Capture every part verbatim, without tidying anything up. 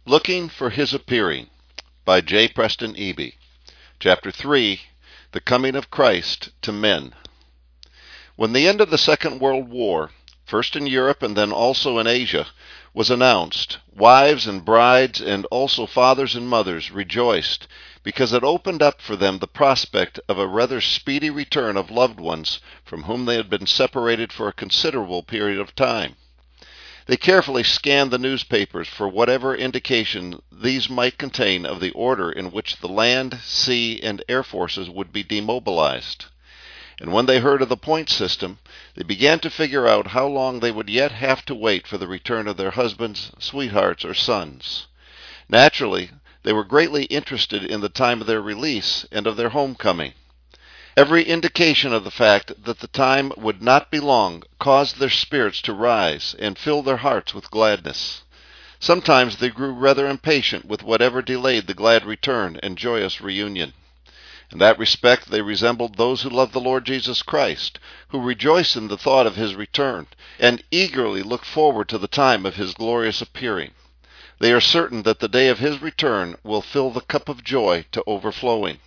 Looking for His Appearing by J. Preston Eby. Chapter three, The Coming of Christ to Men. When the end of the Second World War, first in Europe and then also in Asia, was announced, wives and brides and also fathers and mothers rejoiced because it opened up for them the prospect of a rather speedy return of loved ones from whom they had been separated for a considerable period of time. They carefully scanned the newspapers for whatever indication these might contain of the order in which the land, sea, and air forces would be demobilized. And when they heard of the point system, they began to figure out how long they would yet have to wait for the return of their husbands, sweethearts, or sons. Naturally, they were greatly interested in the time of their release and of their homecoming. Every indication of the fact that the time would not be long caused their spirits to rise and fill their hearts with gladness. Sometimes they grew rather impatient with whatever delayed the glad return and joyous reunion. In that respect they resembled those who love the Lord Jesus Christ, who rejoice in the thought of His return, and eagerly look forward to the time of His glorious appearing. They are certain that the day of His return will fill the cup of joy to overflowing.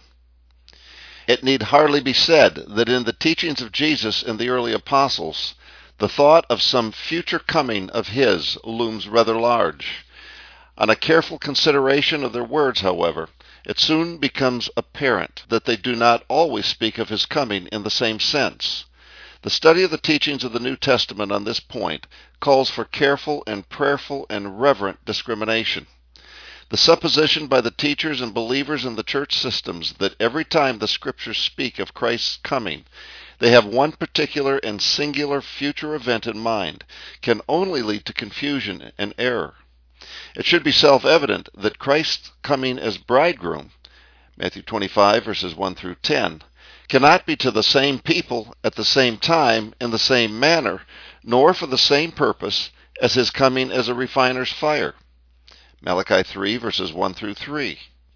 It need hardly be said that in the teachings of Jesus and the early apostles, the thought of some future coming of His looms rather large. On a careful consideration of their words, however, it soon becomes apparent that they do not always speak of His coming in the same sense. The study of the teachings of the New Testament on this point calls for careful and prayerful and reverent discrimination. The supposition by the teachers and believers in the church systems that every time the Scriptures speak of Christ's coming, they have one particular and singular future event in mind, can only lead to confusion and error. It should be self-evident that Christ's coming as bridegroom, Matthew twenty-five, verses one through ten, cannot be to the same people at the same time in the same manner, nor for the same purpose as His coming as a refiner's fire. Malachi three, verses one through three.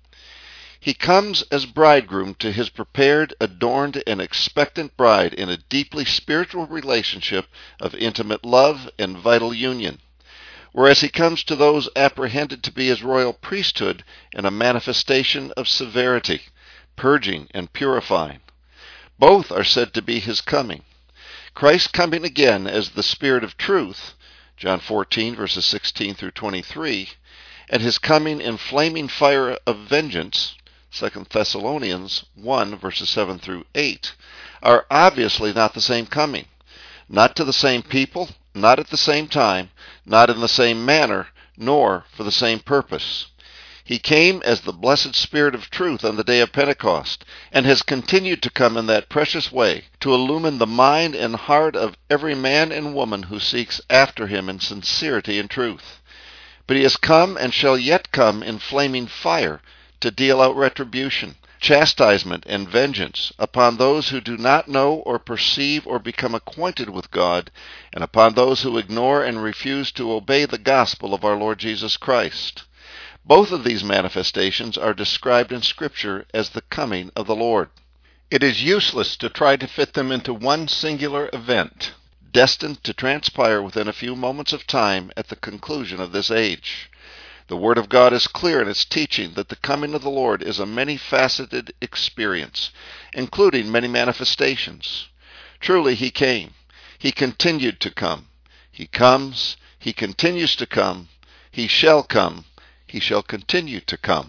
He comes as bridegroom to His prepared, adorned, and expectant bride in a deeply spiritual relationship of intimate love and vital union, whereas He comes to those apprehended to be His royal priesthood in a manifestation of severity, purging and purifying. Both are said to be His coming. Christ coming again as the Spirit of truth, John fourteen, verses sixteen through twenty-three, and His coming in flaming fire of vengeance, Second Thessalonians one, verses seven through eight, are obviously not the same coming, not to the same people, not at the same time, not in the same manner, nor for the same purpose. He came as the blessed Spirit of truth on the day of Pentecost, and has continued to come in that precious way to illumine the mind and heart of every man and woman who seeks after Him in sincerity and truth. But He has come and shall yet come in flaming fire to deal out retribution, chastisement, and vengeance upon those who do not know or perceive or become acquainted with God, and upon those who ignore and refuse to obey the gospel of our Lord Jesus Christ. Both of these manifestations are described in Scripture as the coming of the Lord. It is useless to try to fit them into one singular event, destined to transpire within a few moments of time at the conclusion of this age. The Word of God is clear in its teaching that the coming of the Lord is a many-faceted experience, including many manifestations. Truly He came. He continued to come. He comes. He continues to come. He shall come. He shall continue to come.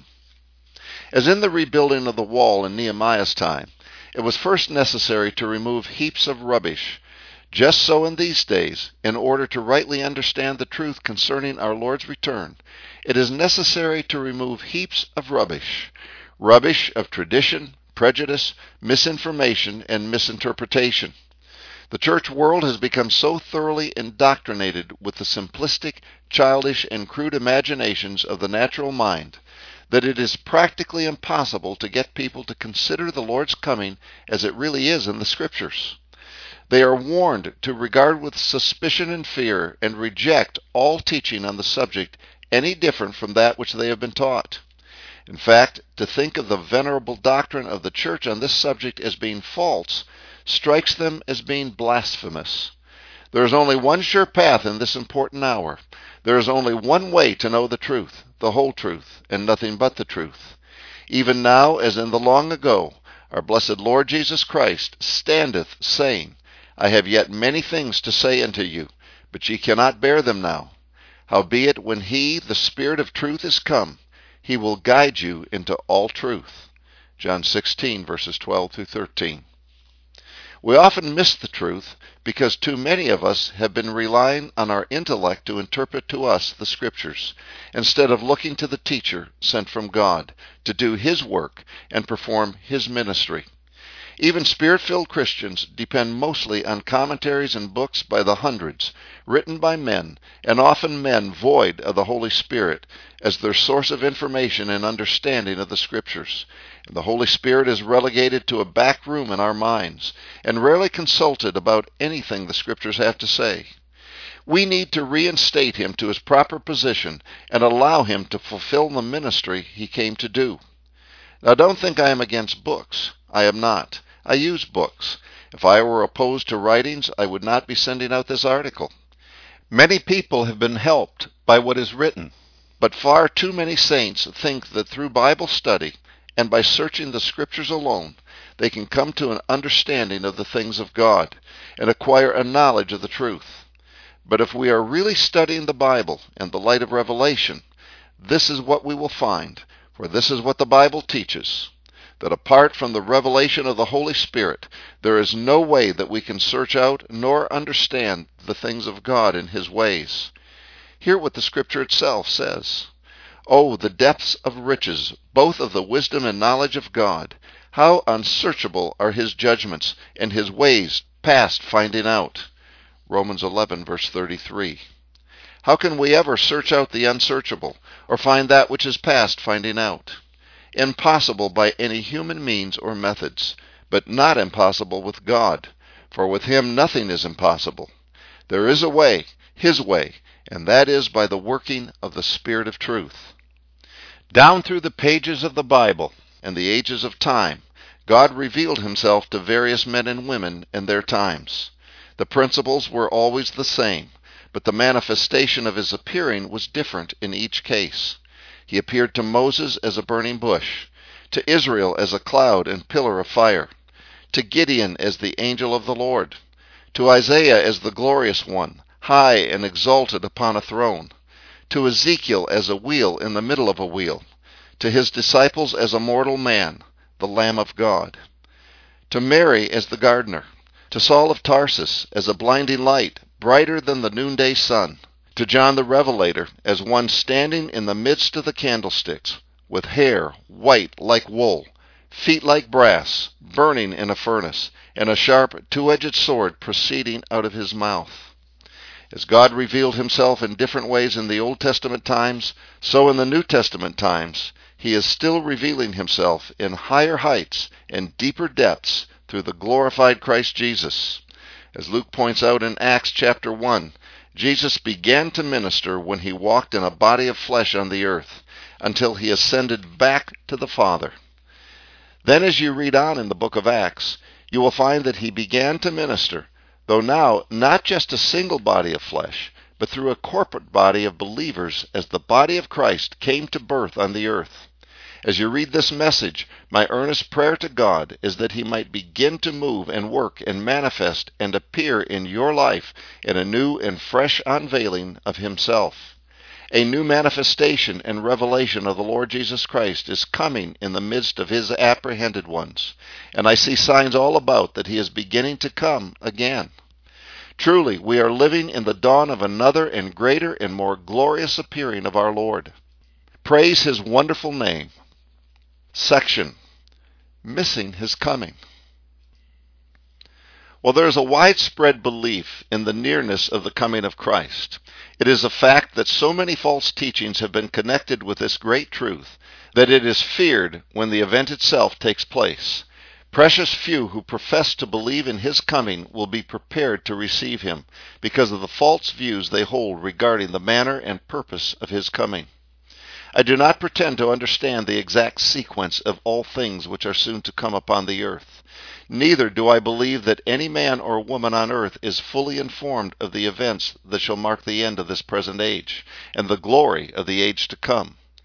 As in the rebuilding of the wall in Nehemiah's time, it was first necessary to remove heaps of rubbish. Just so in these days, in order to rightly understand the truth concerning our Lord's return, it is necessary to remove heaps of rubbish, rubbish of tradition, prejudice, misinformation, and misinterpretation. The church world has become so thoroughly indoctrinated with the simplistic, childish, and crude imaginations of the natural mind that it is practically impossible to get people to consider the Lord's coming as it really is in the Scriptures. They are warned to regard with suspicion and fear and reject all teaching on the subject any different from that which they have been taught. In fact, to think of the venerable doctrine of the Church on this subject as being false strikes them as being blasphemous. There is only one sure path in this important hour. There is only one way to know the truth. the whole truth, and nothing but the truth. Even now, as in the long ago, our blessed Lord Jesus Christ standeth, saying, I have yet many things to say unto you, but ye cannot bear them now. Howbeit, when he, the Spirit of truth, is come, he will guide you into all truth. John sixteen, verses twelve through thirteen. We often miss the truth because too many of us have been relying on our intellect to interpret to us the Scriptures, instead of looking to the teacher sent from God to do his work and perform his ministry. Even Spirit-filled Christians depend mostly on commentaries and books by the hundreds, written by men, and often men void of the Holy Spirit, as their source of information and understanding of the Scriptures. And the Holy Spirit is relegated to a back room in our minds, and rarely consulted about anything the Scriptures have to say. We need to reinstate him to his proper position and allow him to fulfill the ministry he came to do. Now, don't think I am against books. I am not. I use books. If I were opposed to writings, I would not be sending out this article. Many people have been helped by what is written, but far too many saints think that through Bible study and by searching the Scriptures alone, they can come to an understanding of the things of God and acquire a knowledge of the truth. But if we are really studying the Bible in the light of revelation, this is what we will find, for this is what the Bible teaches, that apart from the revelation of the Holy Spirit, there is no way that we can search out nor understand the things of God in his ways. Hear what the Scripture itself says. Oh, the depths of riches, both of the wisdom and knowledge of God! How unsearchable are his judgments, and his ways past finding out. Romans eleven, verse thirty-three. How can we ever search out the unsearchable, or find that which is past finding out? Impossible by any human means or methods, but not impossible with God, for with him nothing is impossible. There is a way, his way, and that is by the working of the Spirit of truth. Down through the pages of the Bible and the ages of time, God revealed himself to various men and women in their times. The principles were always the same, but the manifestation of his appearing was different in each case. He appeared to Moses as a burning bush, to Israel as a cloud and pillar of fire, to Gideon as the angel of the Lord, to Isaiah as the glorious one, high and exalted upon a throne, to Ezekiel as a wheel in the middle of a wheel, to his disciples as a mortal man, the Lamb of God, to Mary as the gardener, to Saul of Tarsus as a blinding light, brighter than the noonday sun, to John the Revelator as one standing in the midst of the candlesticks, with hair white like wool, feet like brass, burning in a furnace, and a sharp two-edged sword proceeding out of his mouth. As God revealed himself in different ways in the Old Testament times, so in the New Testament times, he is still revealing himself in higher heights and deeper depths through the glorified Christ Jesus. As Luke points out in Acts chapter one, Jesus began to minister when he walked in a body of flesh on the earth, until he ascended back to the Father. Then as you read on in the book of Acts, you will find that he began to minister, though now not just a single body of flesh, but through a corporate body of believers as the body of Christ came to birth on the earth. As you read this message, my earnest prayer to God is that he might begin to move and work and manifest and appear in your life in a new and fresh unveiling of himself. A new manifestation and revelation of the Lord Jesus Christ is coming in the midst of his apprehended ones, and I see signs all about that he is beginning to come again. Truly, we are living in the dawn of another and greater and more glorious appearing of our Lord. Praise his wonderful name. Section: Missing his coming. Well, there is a widespread belief in the nearness of the coming of Christ. It is a fact that so many false teachings have been connected with this great truth that it is feared when the event itself takes place. Precious few who profess to believe in his coming will be prepared to receive him because of the false views they hold regarding the manner and purpose of his coming. I do not pretend to understand the exact sequence of all things which are soon to come upon the earth. Neither do I believe that any man or woman on earth is fully informed of the events that shall mark the end of this present age and the glory of the age to come.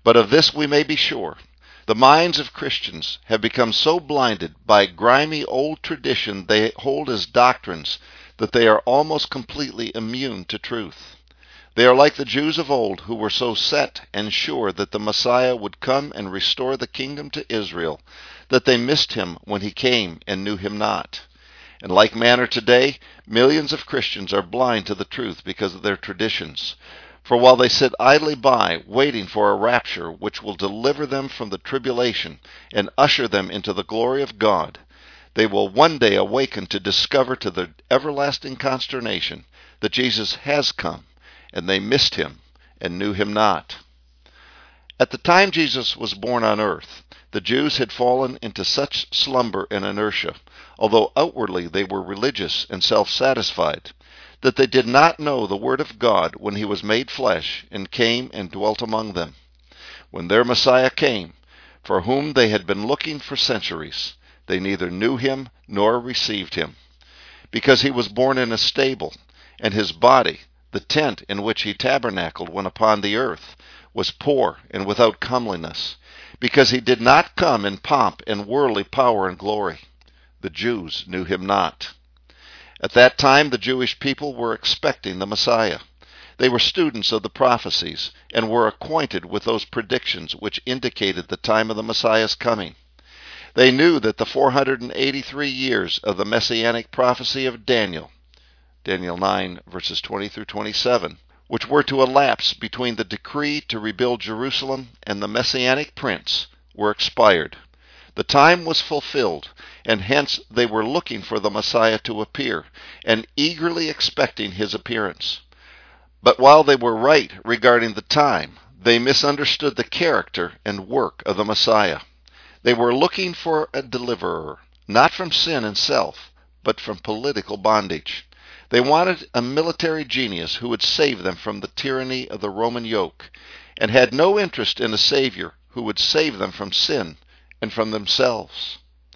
But of this we may be sure. The minds of Christians have become so blinded by grimy old tradition they hold as doctrines that they are almost completely immune to truth. They are like the Jews of old who were so set and sure that the Messiah would come and restore the kingdom to Israel that they missed him when he came and knew him not. In like manner today, millions of Christians are blind to the truth because of their traditions. For while they sit idly by, waiting for a rapture which will deliver them from the tribulation and usher them into the glory of God, they will one day awaken to discover to their everlasting consternation that Jesus has come, and they missed him and knew him not. At the time Jesus was born on earth, the Jews had fallen into such slumber and inertia, although outwardly they were religious and self-satisfied, that they did not know the word of God when he was made flesh and came and dwelt among them. When their Messiah came, for whom they had been looking for centuries, they neither knew him nor received him, because he was born in a stable, and his body, the tent in which he tabernacled when upon the earth, was poor and without comeliness, because he did not come in pomp and worldly power and glory. The Jews knew him not. At that time the Jewish people were expecting the Messiah. They were students of the prophecies and were acquainted with those predictions which indicated the time of the Messiah's coming. They knew that the four hundred eighty-three years of the messianic prophecy of Daniel, Daniel nine, verses twenty through twenty-seven, which were to elapse between the decree to rebuild Jerusalem and the messianic prince, were expired. The time was fulfilled, and hence they were looking for the Messiah to appear, and eagerly expecting his appearance. But while they were right regarding the time, they misunderstood the character and work of the Messiah. They were looking for a deliverer, not from sin and self, but from political bondage. They wanted a military genius who would save them from the tyranny of the Roman yoke, and had no interest in a Savior who would save them from sin and from themselves.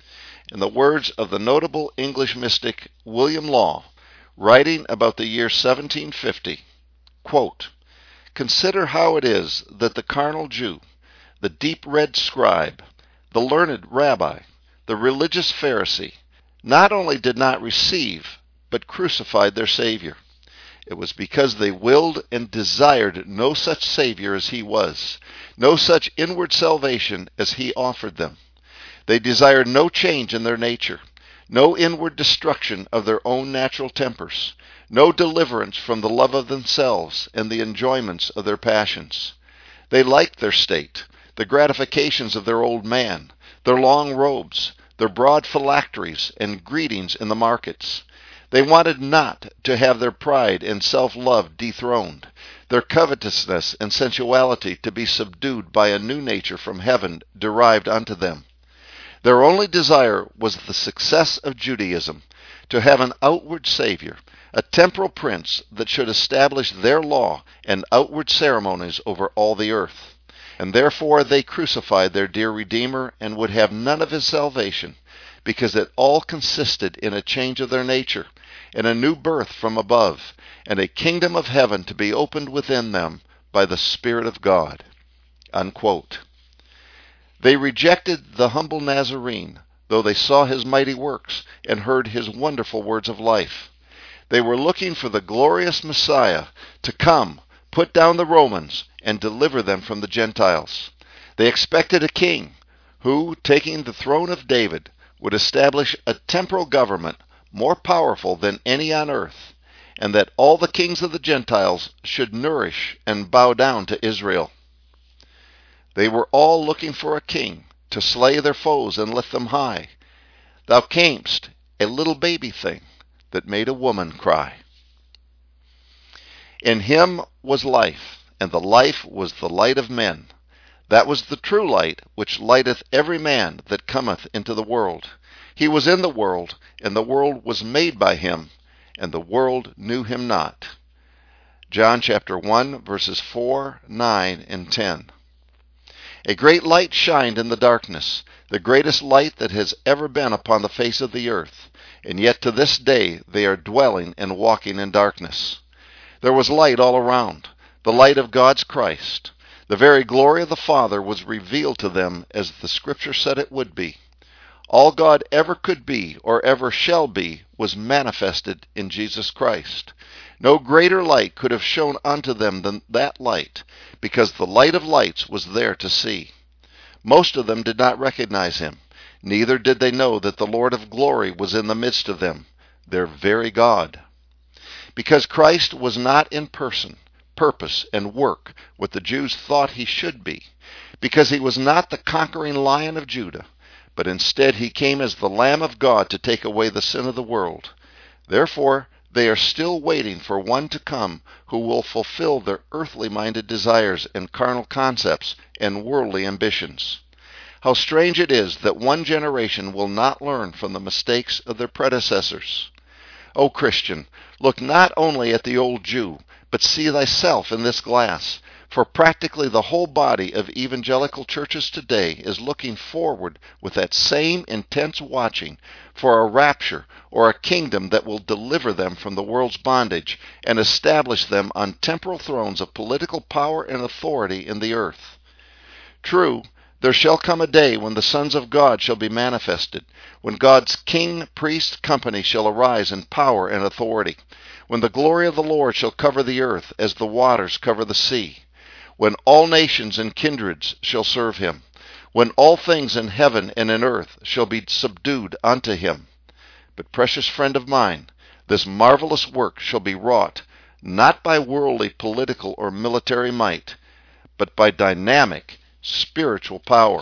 In the words of the notable English mystic William Law, writing about the year seventeen fifty, quote, "Consider how it is that the carnal Jew, the deep-read scribe, the learned rabbi, the religious Pharisee, not only did not receive, but crucified their Savior. It was because they willed and desired no such Savior as he was, no such inward salvation as he offered them. They desired no change in their nature, no inward destruction of their own natural tempers, no deliverance from the love of themselves and the enjoyments of their passions. They liked their state, the gratifications of their old man, their long robes, their broad phylacteries and greetings in the markets. They wanted not to have their pride and self-love dethroned, their covetousness and sensuality to be subdued by a new nature from heaven derived unto them. Their only desire was the success of Judaism, to have an outward Savior, a temporal prince that should establish their law and outward ceremonies over all the earth. And therefore they crucified their dear Redeemer and would have none of his salvation, because it all consisted in a change of their nature, in a new birth from above, and a kingdom of heaven to be opened within them by the Spirit of God." Unquote. They rejected the humble Nazarene, though they saw his mighty works and heard his wonderful words of life. They were looking for the glorious Messiah to come, put down the Romans, and deliver them from the Gentiles. They expected a king who, taking the throne of David, would establish a temporal government more powerful than any on earth, and that all the kings of the Gentiles should nourish and bow down to Israel. They were all looking for a king to slay their foes and lift them high. Thou camest, a little baby thing, that made a woman cry. In him was life, and the life was the light of men. That was the true light, which lighteth every man that cometh into the world. He was in the world, and the world was made by him, and the world knew him not. John chapter one, verses four, nine, and ten. A great light shined in the darkness, the greatest light that has ever been upon the face of the earth, and yet to this day they are dwelling and walking in darkness. There was light all around, the light of God's Christ. The very glory of the Father was revealed to them as the Scripture said it would be. All God ever could be or ever shall be was manifested in Jesus Christ. No greater light could have shone unto them than that light, because the light of lights was there to see. Most of them did not recognize him, neither did they know that the Lord of glory was in the midst of them, their very God. Because Christ was not in person, purpose, and work what the Jews thought he should be, because he was not the conquering Lion of Judah, but instead he came as the Lamb of God to take away the sin of the world. Therefore, they are still waiting for one to come who will fulfill their earthly-minded desires and carnal concepts and worldly ambitions. How strange it is that one generation will not learn from the mistakes of their predecessors. O Christian, look not only at the old Jew, but see thyself in this glass, for practically the whole body of evangelical churches today is looking forward with that same intense watching for a rapture or a kingdom that will deliver them from the world's bondage and establish them on temporal thrones of political power and authority in the earth. True, there shall come a day when the sons of God shall be manifested, when God's king-priest company shall arise in power and authority, when the glory of the Lord shall cover the earth as the waters cover the sea, when all nations and kindreds shall serve him, when all things in heaven and in earth shall be subdued unto him. But, precious friend of mine, this marvelous work shall be wrought, not by worldly, political, or military might, but by dynamic, spiritual power.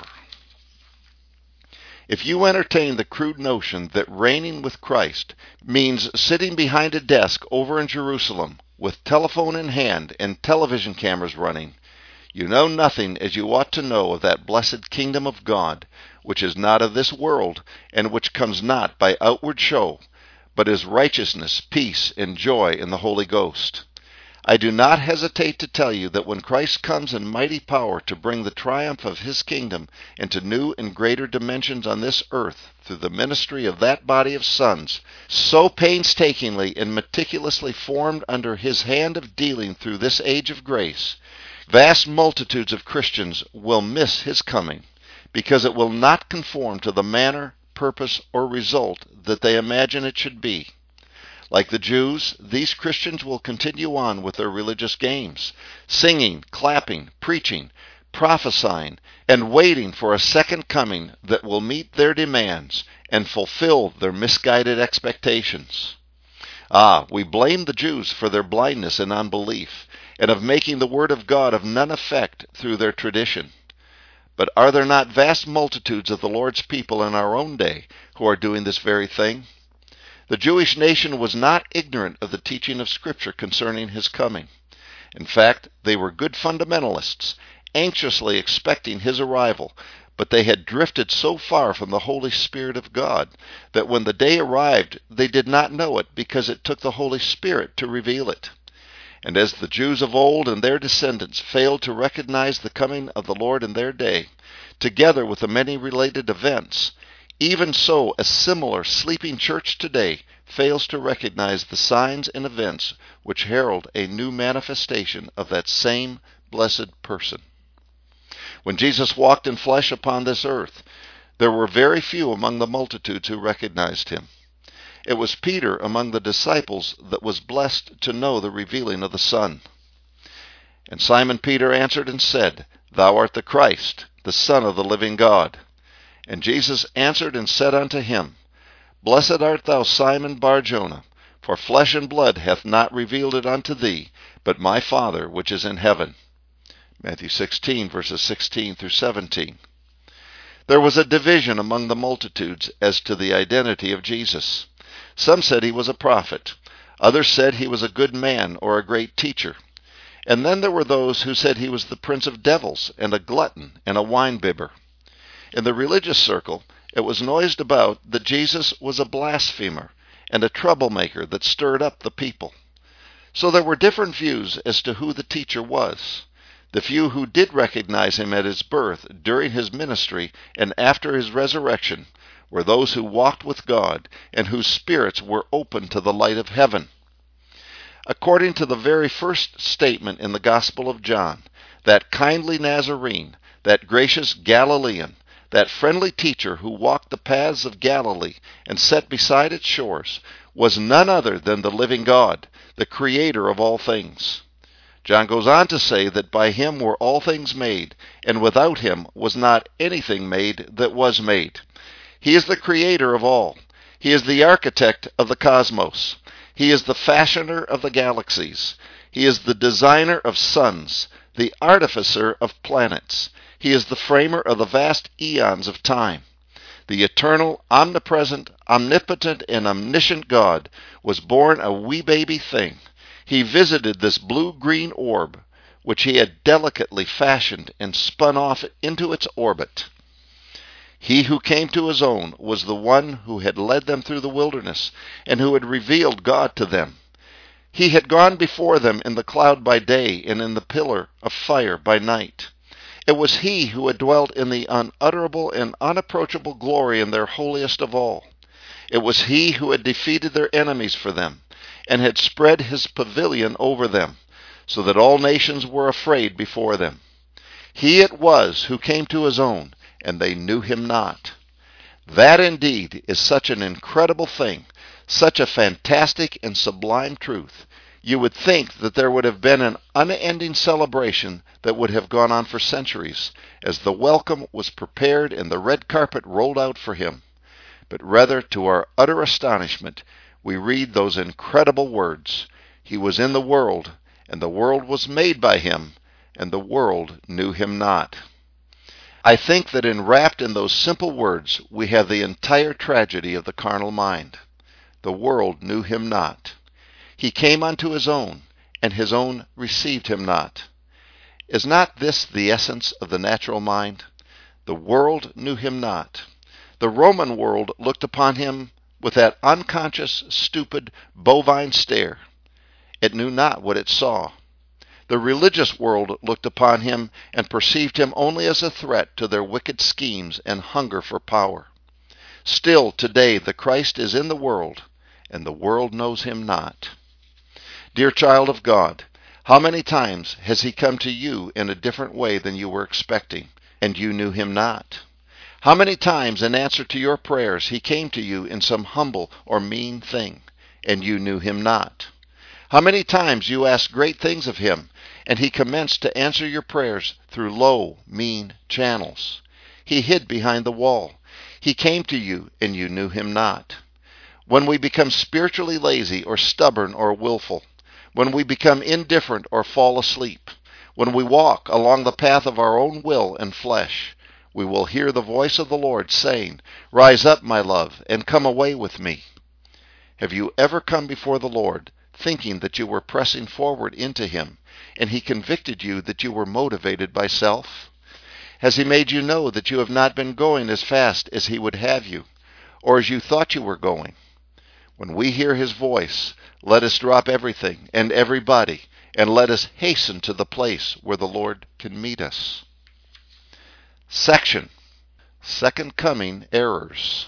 If you entertain the crude notion that reigning with Christ means sitting behind a desk over in Jerusalem with telephone in hand and television cameras running, you know nothing as you ought to know of that blessed kingdom of God, which is not of this world, and which comes not by outward show, but is righteousness, peace, and joy in the Holy Ghost. I do not hesitate to tell you that when Christ comes in mighty power to bring the triumph of his kingdom into new and greater dimensions on this earth through the ministry of that body of sons, so painstakingly and meticulously formed under his hand of dealing through this age of grace, vast multitudes of Christians will miss his coming, because it will not conform to the manner, purpose, or result that they imagine it should be. Like the Jews, these Christians will continue on with their religious games, singing, clapping, preaching, prophesying, and waiting for a second coming that will meet their demands and fulfill their misguided expectations. Ah, we blame the Jews for their blindness and unbelief, and of making the word of God of none effect through their tradition. But are there not vast multitudes of the Lord's people in our own day who are doing this very thing? The Jewish nation was not ignorant of the teaching of Scripture concerning his coming. In fact, they were good fundamentalists, anxiously expecting his arrival, but they had drifted so far from the Holy Spirit of God that when the day arrived, they did not know it because it took the Holy Spirit to reveal it. And as the Jews of old and their descendants failed to recognize the coming of the Lord in their day, together with the many related events, even so a similar sleeping church today fails to recognize the signs and events which herald a new manifestation of that same blessed person. When Jesus walked in flesh upon this earth, there were very few among the multitudes who recognized him. It was Peter among the disciples that was blessed to know the revealing of the Son. And Simon Peter answered and said, Thou art the Christ, the Son of the living God. And Jesus answered and said unto him, Blessed art thou, Simon Bar-Jonah, for flesh and blood hath not revealed it unto thee, but my Father which is in heaven. Matthew sixteen, verses sixteen through seventeen. There was a division among the multitudes as to the identity of Jesus. Some said he was a prophet. Others said he was a good man or a great teacher. And then there were those who said he was the prince of devils and a glutton and a wine-bibber. In the religious circle, it was noised about that Jesus was a blasphemer and a troublemaker that stirred up the people. So there were different views as to who the teacher was. The few who did recognize him at his birth, during his ministry, and after his resurrection were those who walked with God and whose spirits were open to the light of heaven. According to the very first statement in the Gospel of John, that kindly Nazarene, that gracious Galilean, that friendly teacher who walked the paths of Galilee and sat beside its shores, was none other than the living God, the creator of all things. John goes on to say that by him were all things made, and without him was not anything made that was made. He is the creator of all. He is the architect of the cosmos. He is the fashioner of the galaxies. He is the designer of suns, the artificer of planets. He is the framer of the vast eons of time. The eternal, omnipresent, omnipotent, and omniscient God was born a wee baby thing. He visited this blue-green orb, which he had delicately fashioned and spun off into its orbit. He who came to his own was the one who had led them through the wilderness and who had revealed God to them. He had gone before them in the cloud by day and in the pillar of fire by night. It was he who had dwelt in the unutterable and unapproachable glory in their holiest of all. It was he who had defeated their enemies for them and had spread his pavilion over them, so that all nations were afraid before them. He it was who came to his own, and they knew him not. That indeed is such an incredible thing, such a fantastic and sublime truth. You would think that there would have been an unending celebration that would have gone on for centuries, as the welcome was prepared and the red carpet rolled out for him. But rather, to our utter astonishment, we read those incredible words, "He was in the world, and the world was made by him, and the world knew him not." I think that enwrapped in those simple words we have the entire tragedy of the carnal mind. The world knew him not. He came unto his own, and his own received him not. Is not this the essence of the natural mind? The world knew him not. The Roman world looked upon him with that unconscious, stupid, bovine stare. It knew not what it saw. The religious world looked upon him and perceived him only as a threat to their wicked schemes and hunger for power. Still, today, the Christ is in the world, and the world knows him not. Dear child of God, how many times has he come to you in a different way than you were expecting, and you knew him not? How many times in answer to your prayers he came to you in some humble or mean thing, and you knew him not? How many times you asked great things of him, and he commenced to answer your prayers through low, mean channels? He hid behind the wall. He came to you, and you knew him not. When we become spiritually lazy or stubborn or willful, when we become indifferent or fall asleep, when we walk along the path of our own will and flesh, we will hear the voice of the Lord saying, "Rise up, my love, and come away with me." Have you ever come before the Lord thinking that you were pressing forward into him, and he convicted you that you were motivated by self? Has he made you know that you have not been going as fast as he would have you, or as you thought you were going? When we hear his voice, let us drop everything and everybody, and let us hasten to the place where the Lord can meet us. Section: Second Coming Errors.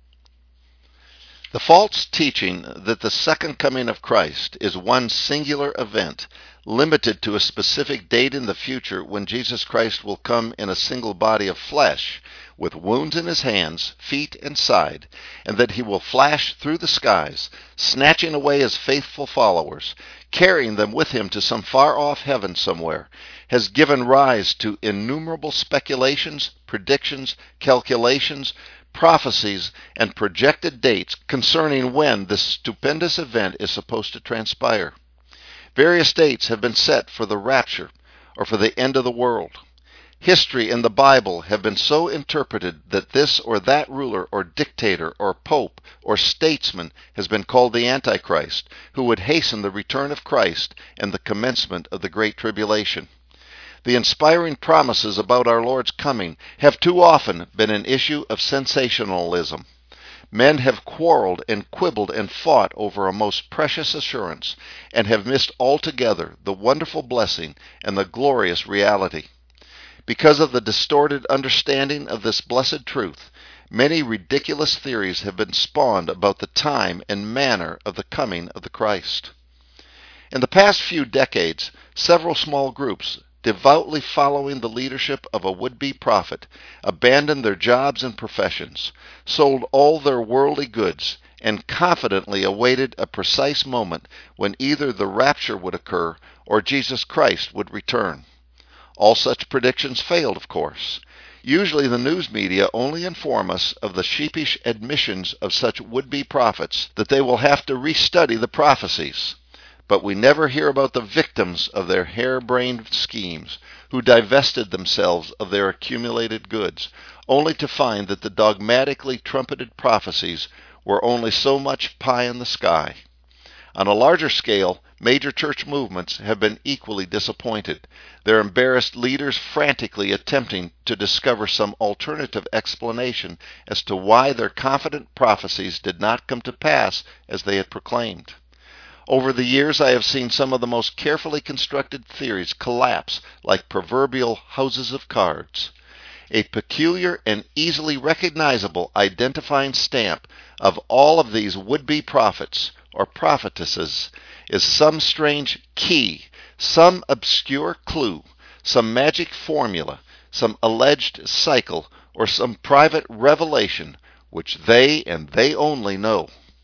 The false teaching that the second coming of Christ is one singular event, limited to a specific date in the future when Jesus Christ will come in a single body of flesh, with wounds in his hands, feet, and side, and that he will flash through the skies, snatching away his faithful followers, carrying them with him to some far-off heaven somewhere, has given rise to innumerable speculations, predictions, calculations, prophecies, and projected dates concerning when this stupendous event is supposed to transpire. Various dates have been set for the rapture or for the end of the world. History and the Bible have been so interpreted that this or that ruler or dictator or pope or statesman has been called the Antichrist, who would hasten the return of Christ and the commencement of the Great Tribulation. The inspiring promises about our Lord's coming have too often been an issue of sensationalism. Men have quarreled and quibbled and fought over a most precious assurance, and have missed altogether the wonderful blessing and the glorious reality. Because of the distorted understanding of this blessed truth, many ridiculous theories have been spawned about the time and manner of the coming of the Christ. In the past few decades, several small groups devoutly following the leadership of a would-be prophet, abandoned their jobs and professions, sold all their worldly goods, and confidently awaited a precise moment when either the rapture would occur or Jesus Christ would return. All such predictions failed, of course. Usually the news media only inform us of the sheepish admissions of such would-be prophets that they will have to restudy the prophecies. But we never hear about the victims of their harebrained schemes, who divested themselves of their accumulated goods, only to find that the dogmatically trumpeted prophecies were only so much pie in the sky. On a larger scale, major church movements have been equally disappointed, their embarrassed leaders frantically attempting to discover some alternative explanation as to why their confident prophecies did not come to pass as they had proclaimed. Over the years, I have seen some of the most carefully constructed theories collapse like proverbial houses of cards. A peculiar and easily recognizable identifying stamp of all of these would-be prophets or prophetesses is some strange key, some obscure clue, some magic formula, some alleged cycle, or some private revelation which they and they only know.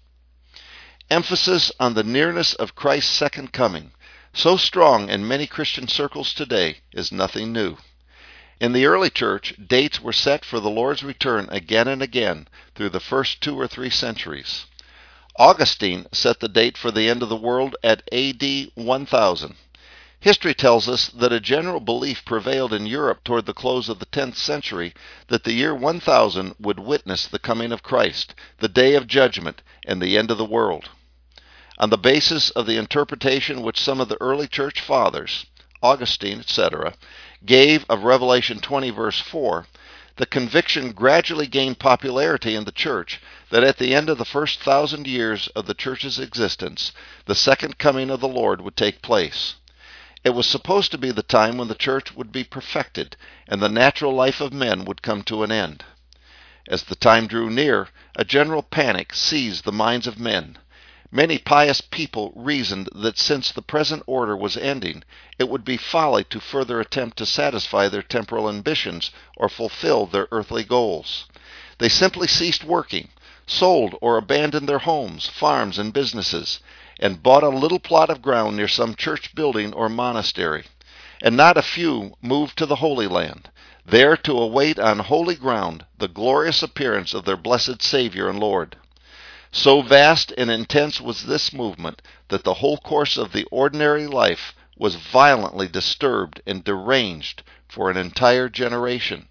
Emphasis on the nearness of Christ's second coming, so strong in many Christian circles today, is nothing new. In the early church, dates were set for the Lord's return again and again through the first two or three centuries. Augustine set the date for the end of the world at A D one thousand. History tells us that a general belief prevailed in Europe toward the close of the tenth century that the year one thousand would witness the coming of Christ, the day of judgment, and the end of the world. On the basis of the interpretation which some of the early church fathers, Augustine, et cetera, gave of Revelation twenty, verse four, the conviction gradually gained popularity in the church that at the end of the first thousand years of the church's existence, the second coming of the Lord would take place. It was supposed to be the time when the church would be perfected and the natural life of men would come to an end. As the time drew near, a general panic seized the minds of men. Many pious people reasoned that since the present order was ending, it would be folly to further attempt to satisfy their temporal ambitions or fulfill their earthly goals. They simply ceased working, sold or abandoned their homes, farms, and businesses, and bought a little plot of ground near some church building or monastery. And not a few moved to the Holy Land, there to await on holy ground the glorious appearance of their blessed Savior and Lord. So vast and intense was this movement that the whole course of the ordinary life was violently disturbed and deranged for an entire generation.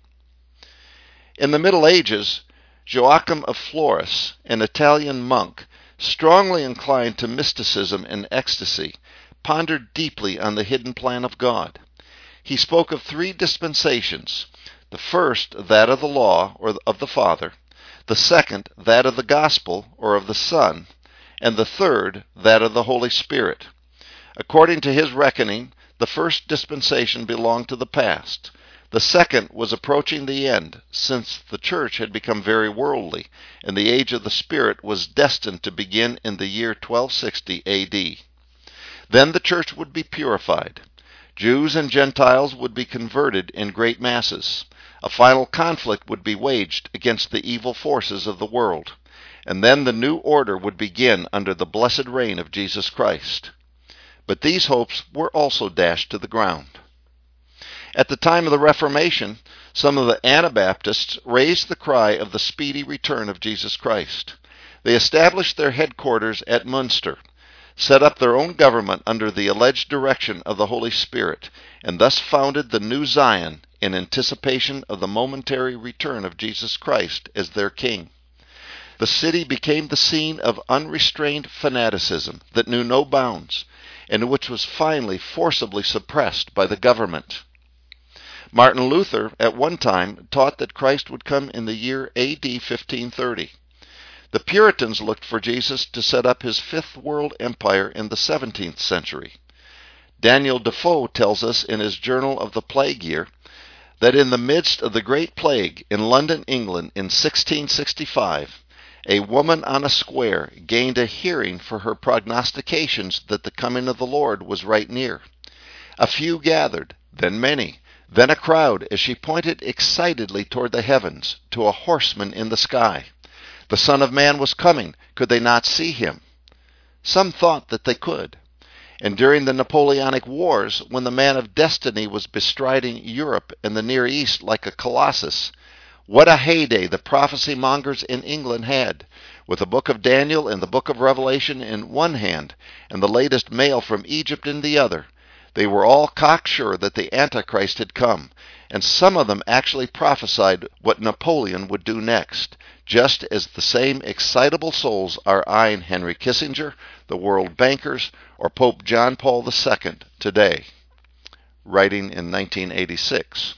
In the Middle Ages, Joachim of Florus, an Italian monk, strongly inclined to mysticism and ecstasy, pondered deeply on the hidden plan of God. He spoke of three dispensations: the first, that of the law, or of the Father; the second, that of the gospel, or of the Son; and the third, that of the Holy Spirit. According to his reckoning, the first dispensation belonged to the past. The second was approaching the end, since the church had become very worldly, and the age of the Spirit was destined to begin in the year twelve sixty A D. Then the church would be purified. Jews and Gentiles would be converted in great masses. A final conflict would be waged against the evil forces of the world, and then the new order would begin under the blessed reign of Jesus Christ. But these hopes were also dashed to the ground. At the time of the Reformation, some of the Anabaptists raised the cry of the speedy return of Jesus Christ. They established their headquarters at Munster, set up their own government under the alleged direction of the Holy Spirit, and thus founded the New Zion in anticipation of the momentary return of Jesus Christ as their King. The city became the scene of unrestrained fanaticism that knew no bounds, and which was finally forcibly suppressed by the government. Martin Luther at one time taught that Christ would come in the year A D fifteen thirty. The Puritans looked for Jesus to set up his fifth world empire in the seventeenth century. Daniel Defoe tells us in his Journal of the Plague Year that in the midst of the Great Plague in London, England, in sixteen sixty-five, a woman on a square gained a hearing for her prognostications that the coming of the Lord was right near. A few gathered, then many, then a crowd, as she pointed excitedly toward the heavens, to a horseman in the sky. The Son of Man was coming. Could they not see him? Some thought that they could. And during the Napoleonic Wars, when the man of destiny was bestriding Europe and the Near East like a colossus, what a heyday the prophecy mongers in England had, with the book of Daniel and the book of Revelation in one hand, and the latest mail from Egypt in the other. They were all cocksure that the Antichrist had come, and some of them actually prophesied what Napoleon would do next, just as the same excitable souls are eyeing Henry Kissinger, the world bankers, or Pope John Paul the Second today, writing in nineteen eighty-six.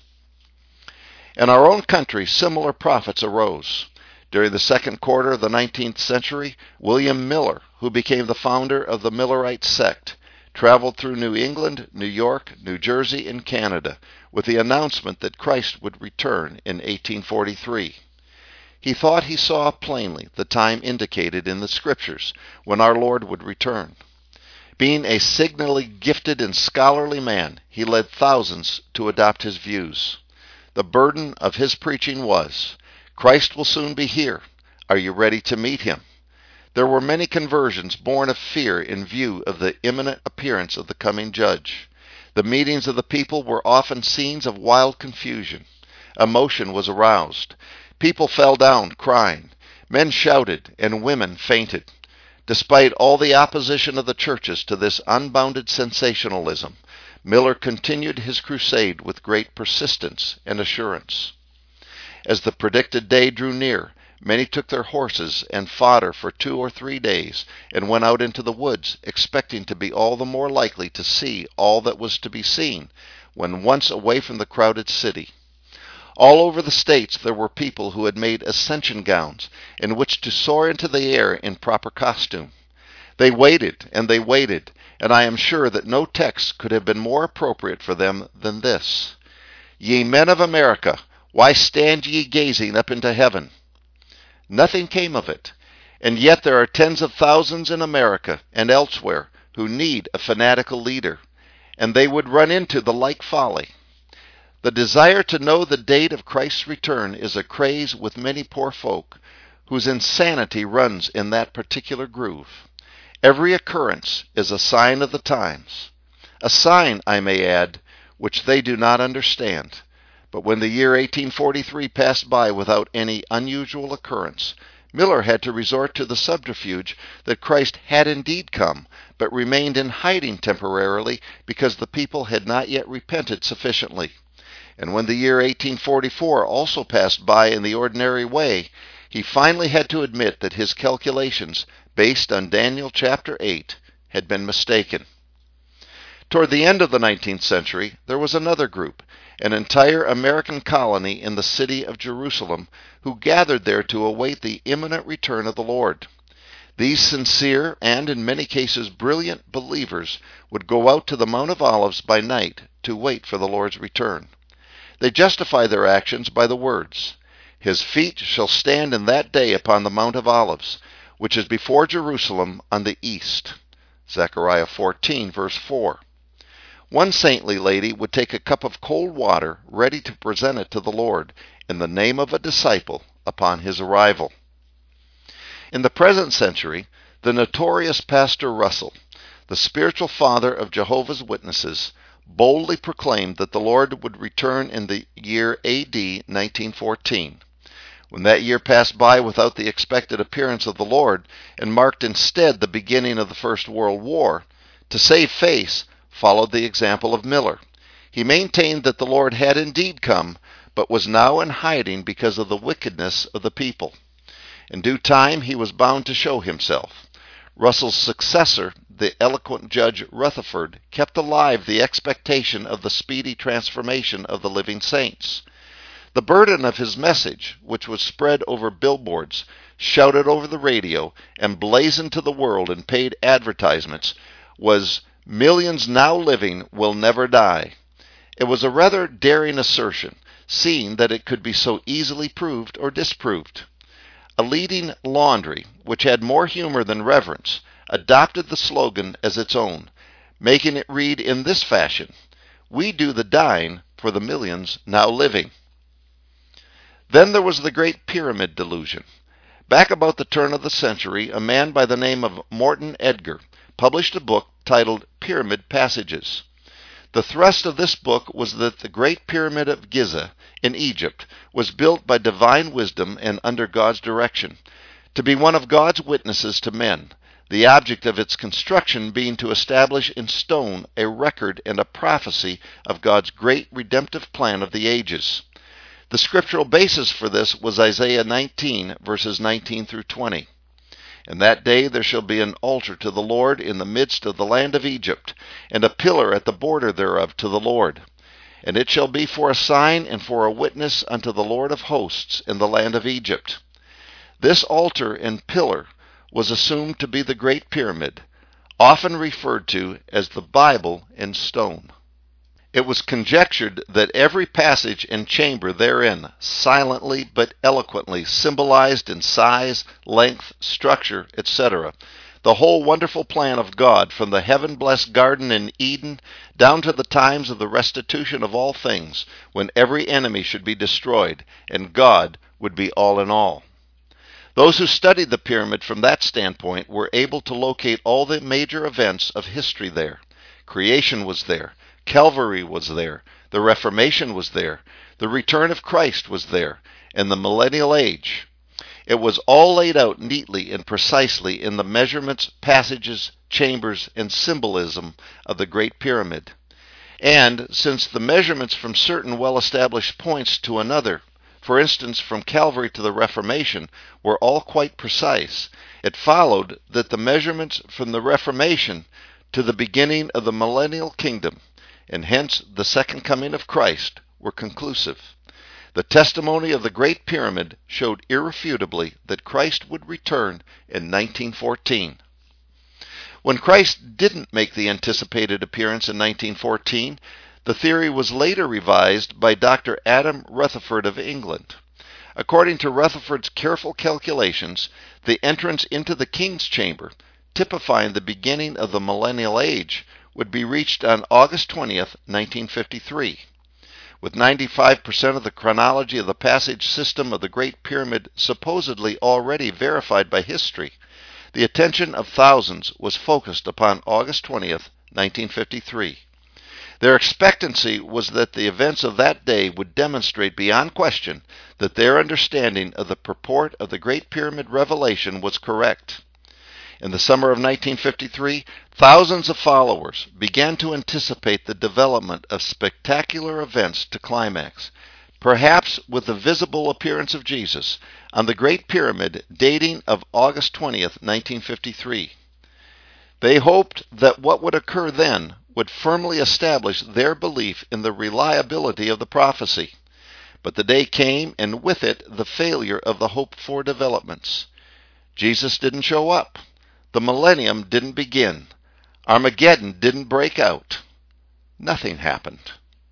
In our own country, similar prophets arose. During the second quarter of the nineteenth century, William Miller, who became the founder of the Millerite sect, traveled through New England, New York, New Jersey, and Canada with the announcement that Christ would return in eighteen forty-three. He thought he saw plainly the time indicated in the Scriptures when our Lord would return. Being a signally gifted and scholarly man, he led thousands to adopt his views. The burden of his preaching was, Christ will soon be here. Are you ready to meet him? There were many conversions born of fear in view of the imminent appearance of the coming judge. The meetings of the people were often scenes of wild confusion. Emotion was aroused. People fell down crying. Men shouted and women fainted. Despite all the opposition of the churches to this unbounded sensationalism, Miller continued his crusade with great persistence and assurance. As the predicted day drew near, many took their horses and fodder for two or three days and went out into the woods, expecting to be all the more likely to see all that was to be seen when once away from the crowded city. All over the states there were people who had made ascension gowns in which to soar into the air in proper costume. They waited and they waited, and I am sure that no text could have been more appropriate for them than this. Ye men of America, why stand ye gazing up into heaven? Nothing came of it, and yet there are tens of thousands in America and elsewhere who need a fanatical leader, and they would run into the like folly. The desire to know the date of Christ's return is a craze with many poor folk, whose insanity runs in that particular groove. Every occurrence is a sign of the times, a sign, I may add, which they do not understand. But when the year eighteen forty-three passed by without any unusual occurrence, Miller had to resort to the subterfuge that Christ had indeed come, but remained in hiding temporarily because the people had not yet repented sufficiently. And when the year eighteen forty-four also passed by in the ordinary way, he finally had to admit that his calculations, based on Daniel chapter eight, had been mistaken. Toward the end of the nineteenth century, there was another group, an entire American colony in the city of Jerusalem, who gathered there to await the imminent return of the Lord. These sincere and, in many cases, brilliant believers would go out to the Mount of Olives by night to wait for the Lord's return. They justify their actions by the words, His feet shall stand in that day upon the Mount of Olives, which is before Jerusalem on the east. Zechariah fourteen, verse four. One saintly lady would take a cup of cold water ready to present it to the Lord in the name of a disciple upon his arrival. In the present century, the notorious Pastor Russell, the spiritual father of Jehovah's Witnesses, boldly proclaimed that the Lord would return in the year A D nineteen fourteen. When that year passed by without the expected appearance of the Lord, and marked instead the beginning of the First World War, to save face, followed the example of Miller. He maintained that the Lord had indeed come, but was now in hiding because of the wickedness of the people. In due time he was bound to show himself. Russell's successor, the eloquent Judge Rutherford, kept alive the expectation of the speedy transformation of the living saints. The burden of his message, which was spread over billboards, shouted over the radio, and blazoned to the world in paid advertisements, was, "Millions now living will never die." It was a rather daring assertion, seeing that it could be so easily proved or disproved. A leading laundry, which had more humor than reverence, adopted the slogan as its own, making it read in this fashion, We do the dying for the millions now living. Then there was the Great Pyramid delusion. Back about the turn of the century, a man by the name of Morton Edgar published a book titled Pyramid Passages. The thrust of this book was that the Great Pyramid of Giza in Egypt was built by divine wisdom and under God's direction, to be one of God's witnesses to men, the object of its construction being to establish in stone a record and a prophecy of God's great redemptive plan of the ages. The scriptural basis for this was Isaiah nineteen, verses nineteen through twenty. In that day there shall be an altar to the Lord in the midst of the land of Egypt, and a pillar at the border thereof to the Lord. And it shall be for a sign and for a witness unto the Lord of hosts in the land of Egypt. This altar and pillar was assumed to be the Great Pyramid, often referred to as the Bible in stone. It was conjectured that every passage and chamber therein silently but eloquently symbolized in size, length, structure, et cetera the whole wonderful plan of God from the heaven-blessed garden in Eden down to the times of the restitution of all things, when every enemy should be destroyed and God would be all in all. Those who studied the pyramid from that standpoint were able to locate all the major events of history there. Creation was there. Calvary was there, the Reformation was there, the return of Christ was there, and the millennial age. It was all laid out neatly and precisely in the measurements, passages, chambers, and symbolism of the Great Pyramid. And since the measurements from certain well-established points to another, for instance from Calvary to the Reformation, were all quite precise, it followed that the measurements from the Reformation to the beginning of the millennial kingdom, and hence the second coming of Christ, were conclusive. The testimony of the Great Pyramid showed irrefutably that Christ would return in nineteen fourteen. When Christ didn't make the anticipated appearance in nineteen fourteen, the theory was later revised by Doctor Adam Rutherford of England. According to Rutherford's careful calculations, the entrance into the King's Chamber, typifying the beginning of the millennial age, would be reached on August twentieth, nineteen fifty-three. With ninety-five percent of the chronology of the passage system of the Great Pyramid supposedly already verified by history, the attention of thousands was focused upon August twentieth, nineteen fifty-three. Their expectancy was that the events of that day would demonstrate beyond question that their understanding of the purport of the Great Pyramid revelation was correct. In the summer of nineteen fifty-three, thousands of followers began to anticipate the development of spectacular events to climax, perhaps with the visible appearance of Jesus on the Great Pyramid dating of August twentieth, nineteen fifty-three. They hoped that what would occur then would firmly establish their belief in the reliability of the prophecy. But the day came, and with it the failure of the hoped-for developments. Jesus didn't show up. The millennium didn't begin. Armageddon didn't break out. Nothing happened.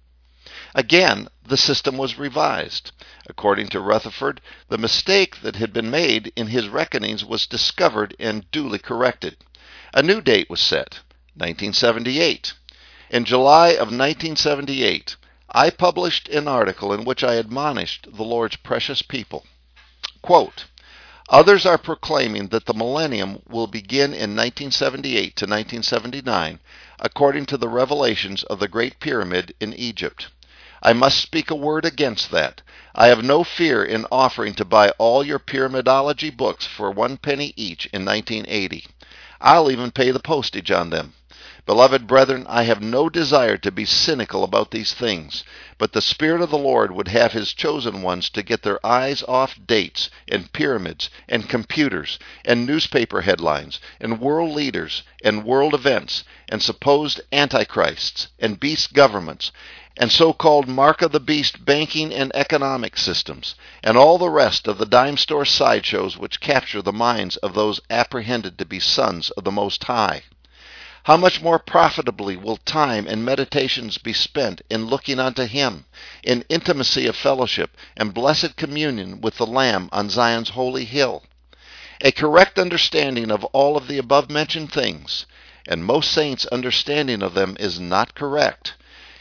Again, the system was revised. According to Rutherford, the mistake that had been made in his reckonings was discovered and duly corrected. A new date was set, nineteen seventy-eight. In July of nineteen seventy-eight, I published an article in which I admonished the Lord's precious people. Quote, "Others are proclaiming that the millennium will begin in nineteen seventy-eight to nineteen seventy-nine, according to the revelations of the Great Pyramid in Egypt. I must speak a word against that. I have no fear in offering to buy all your pyramidology books for one penny each in nineteen eighty. I'll even pay the postage on them. Beloved brethren, I have no desire to be cynical about these things, but the Spirit of the Lord would have His chosen ones to get their eyes off dates and pyramids and computers and newspaper headlines and world leaders and world events and supposed antichrists and beast governments and so-called mark of the beast banking and economic systems and all the rest of the dime store sideshows which capture the minds of those apprehended to be sons of the Most High. How much more profitably will time and meditations be spent in looking unto Him, in intimacy of fellowship and blessed communion with the Lamb on Zion's holy hill? A correct understanding of all of the above-mentioned things, and most saints' understanding of them is not correct,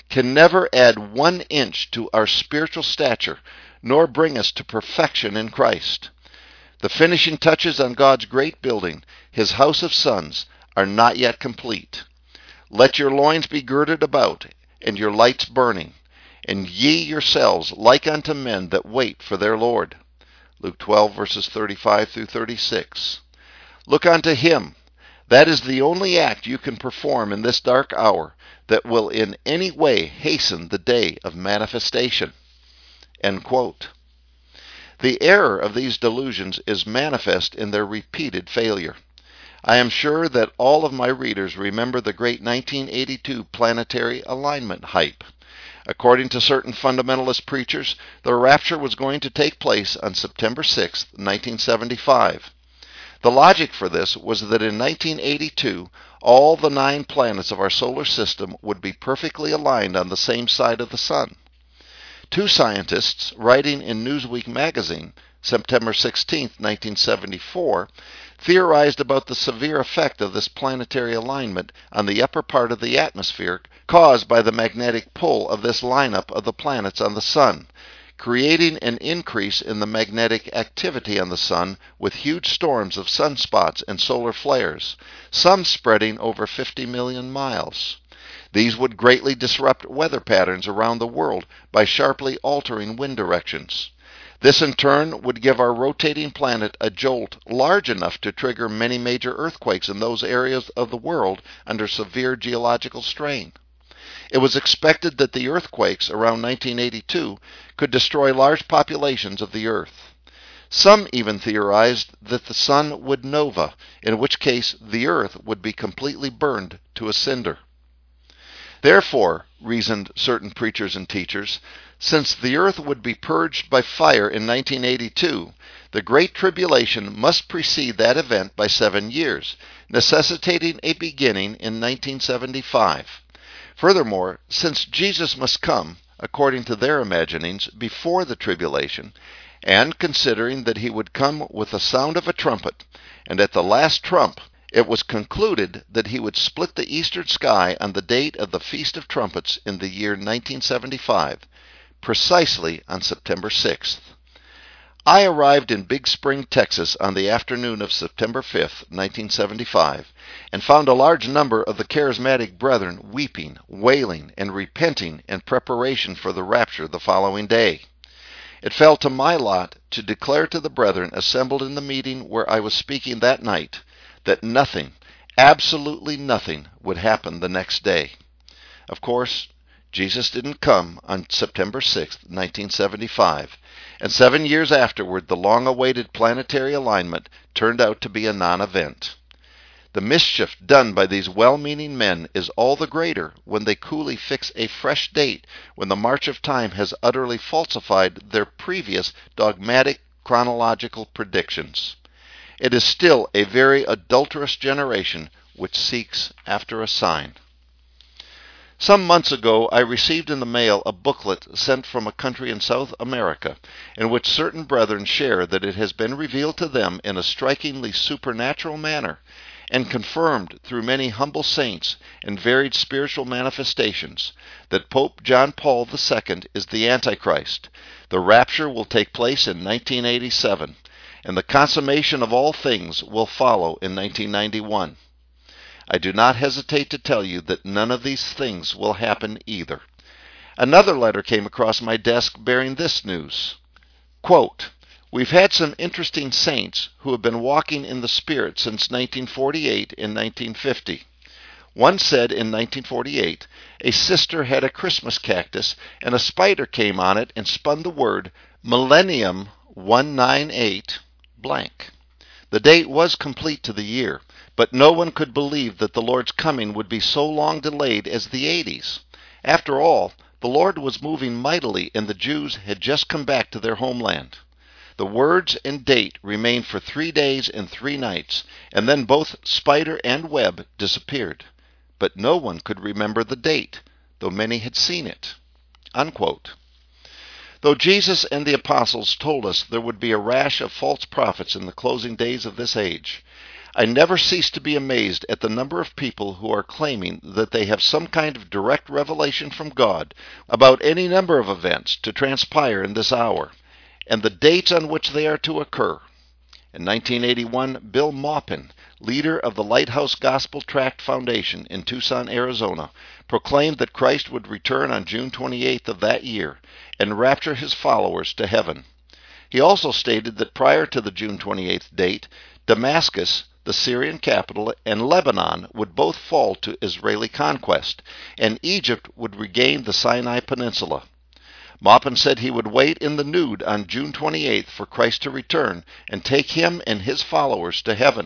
can never add one inch to our spiritual stature, nor bring us to perfection in Christ. The finishing touches on God's great building, his house of sons, are not yet complete. Let your loins be girded about, and your lights burning, and ye yourselves like unto men that wait for their Lord. Luke twelve, verses thirty-five through thirty-six. Look unto him. That is the only act you can perform in this dark hour that will in any way hasten the day of manifestation. End quote. The error of these delusions is manifest in their repeated failure. I am sure that all of my readers remember the great nineteen eighty-two planetary alignment hype. According to certain fundamentalist preachers, the rapture was going to take place on September sixth, nineteen seventy-five. The logic for this was that in nineteen eighty-two, all the nine planets of our solar system would be perfectly aligned on the same side of the sun. Two scientists, writing in Newsweek magazine, September sixteenth, nineteen seventy-four, theorized about the severe effect of this planetary alignment on the upper part of the atmosphere caused by the magnetic pull of this lineup of the planets on the sun, creating an increase in the magnetic activity on the sun with huge storms of sunspots and solar flares, some spreading over fifty million miles. These would greatly disrupt weather patterns around the world by sharply altering wind directions. This in turn would give our rotating planet a jolt large enough to trigger many major earthquakes in those areas of the world under severe geological strain. It was expected that the earthquakes around nineteen eighty-two could destroy large populations of the Earth. Some even theorized that the sun would nova, in which case the Earth would be completely burned to a cinder. Therefore, reasoned certain preachers and teachers, since the earth would be purged by fire in nineteen eighty-two, the Great Tribulation must precede that event by seven years, necessitating a beginning in nineteen seventy-five. Furthermore, since Jesus must come, according to their imaginings, before the tribulation, and considering that he would come with the sound of a trumpet, and at the last trump, it was concluded that he would split the eastern sky on the date of the Feast of Trumpets in the year nineteen seventy-five, precisely on September sixth. I arrived in Big Spring, Texas on the afternoon of September fifth, nineteen seventy-five, and found a large number of the charismatic brethren weeping, wailing, and repenting in preparation for the rapture the following day. It fell to my lot to declare to the brethren assembled in the meeting where I was speaking that night that nothing, absolutely nothing, would happen the next day. Of course, Jesus didn't come on September sixth, nineteen seventy-five, and seven years afterward the long-awaited planetary alignment turned out to be a non-event. The mischief done by these well-meaning men is all the greater when they coolly fix a fresh date when the march of time has utterly falsified their previous dogmatic chronological predictions. It is still a very adulterous generation which seeks after a sign. Some months ago I received in the mail a booklet sent from a country in South America in which certain brethren share that it has been revealed to them in a strikingly supernatural manner and confirmed through many humble saints and varied spiritual manifestations that Pope John Paul the Second is the Antichrist. The rapture will take place in nineteen eighty-seven, and the consummation of all things will follow in nineteen ninety-one. I do not hesitate to tell you that none of these things will happen either. Another letter came across my desk bearing this news. Quote, "We've had some interesting saints who have been walking in the Spirit since nineteen forty-eight and nineteen fifty. One said in nineteen forty-eight, a sister had a Christmas cactus and a spider came on it and spun the word Millennium one ninety-eight blank. The date was complete to the year, but no one could believe that the Lord's coming would be so long delayed as the eighties. After all, the Lord was moving mightily and the Jews had just come back to their homeland. The words and date remained for three days and three nights, and then both spider and web disappeared. But no one could remember the date, though many had seen it." Unquote. Though Jesus and the apostles told us there would be a rash of false prophets in the closing days of this age, I never cease to be amazed at the number of people who are claiming that they have some kind of direct revelation from God about any number of events to transpire in this hour, and the dates on which they are to occur. In nineteen eighty-one, Bill Maupin, leader of the Lighthouse Gospel Tract Foundation in Tucson, Arizona, proclaimed that Christ would return on June twenty-eighth of that year and rapture his followers to heaven. He also stated that prior to the June twenty-eighth date, Damascus, the Syrian capital, and Lebanon would both fall to Israeli conquest, and Egypt would regain the Sinai Peninsula. Maupin said he would wait in the nude on June twenty-eighth for Christ to return and take him and his followers to heaven.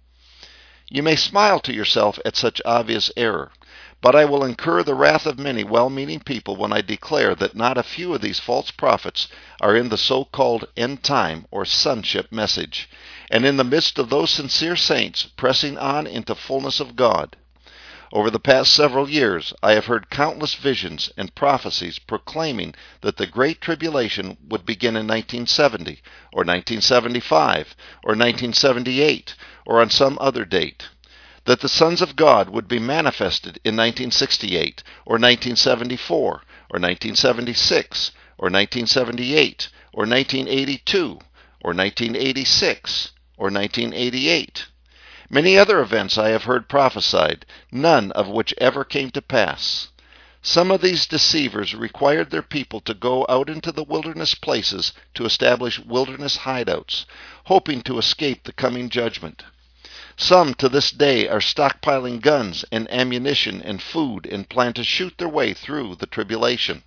You may smile to yourself at such obvious error, but I will incur the wrath of many well-meaning people when I declare that not a few of these false prophets are in the so-called end time or sonship message, and in the midst of those sincere saints pressing on into fullness of God. Over the past several years, I have heard countless visions and prophecies proclaiming that the Great Tribulation would begin in nineteen seventy, or nineteen seventy-five, or nineteen seventy-eight, or on some other date. That the sons of God would be manifested in nineteen sixty-eight, or nineteen seventy-four, or nineteen seventy-six, or nineteen seventy-eight, or nineteen eighty-two, or nineteen eighty-six, or nineteen eighty-eight. Many other events I have heard prophesied, none of which ever came to pass. Some of these deceivers required their people to go out into the wilderness places to establish wilderness hideouts, hoping to escape the coming judgment. Some to this day are stockpiling guns and ammunition and food and plan to shoot their way through the tribulation.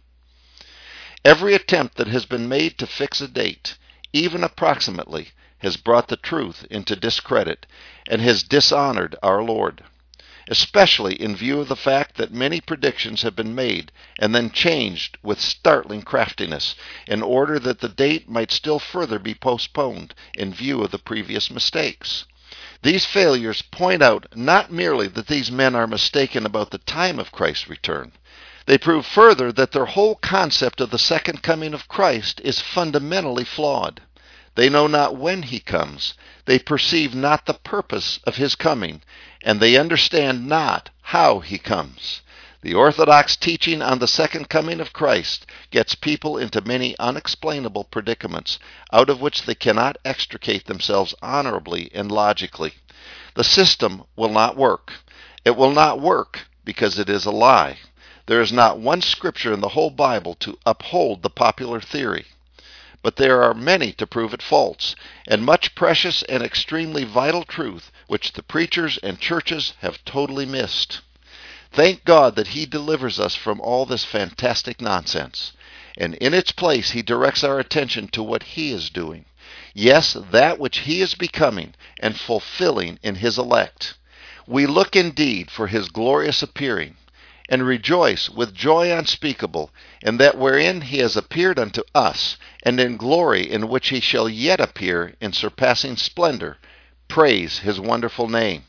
Every attempt that has been made to fix a date, even approximately, has brought the truth into discredit and has dishonored our Lord, especially in view of the fact that many predictions have been made and then changed with startling craftiness in order that the date might still further be postponed in view of the previous mistakes. These failures point out not merely that these men are mistaken about the time of Christ's return, they prove further that their whole concept of the second coming of Christ is fundamentally flawed. They know not when he comes, they perceive not the purpose of his coming, and they understand not how he comes. The orthodox teaching on the second coming of Christ gets people into many unexplainable predicaments, out of which they cannot extricate themselves honorably and logically. The system will not work. It will not work because it is a lie. There is not one scripture in the whole Bible to uphold the popular theory. But there are many to prove it false, and much precious and extremely vital truth which the preachers and churches have totally missed. Thank God that he delivers us from all this fantastic nonsense, and in its place he directs our attention to what he is doing. Yes, that which he is becoming and fulfilling in his elect. We look indeed for his glorious appearing, and rejoice with joy unspeakable in that wherein he has appeared unto us, and in glory in which he shall yet appear in surpassing splendor. Praise his wonderful name.